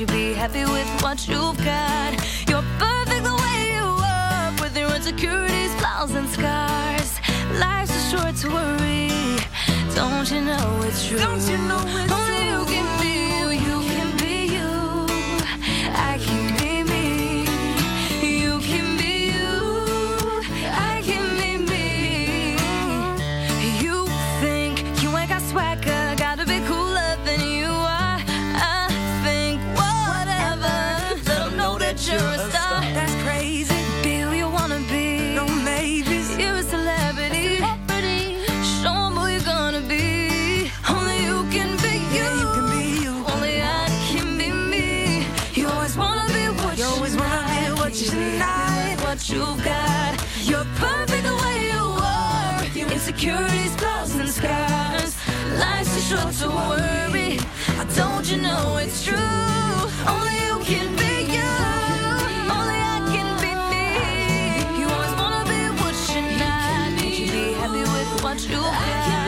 you be happy with what you've got? You're perfect the way you are, with your insecurities, flaws, and scars. Life's too short to worry. Don't you know it's true? Don't you know it's true? Only you can be you, you can be you. I can be me. You can be you. I can be me. You think you ain't got swagger, gotta be cooler than you are. I think whatever. Let 'em know that you're a star. That's crazy. Be who you wanna be. No maybes. You're a celebrity. Show 'em who you're gonna be. Only you can be you. Yeah, you can be you. Only I can be me. You always wanna be what You always wanna be what you tonight. What you've got. You're perfect the way you are. Insecurities, flaws, and scars. Life's too short to worry. Don't you know it's true? Only you can be you. Only I can be me. You always wanna be what you're not. You be happy with what you got.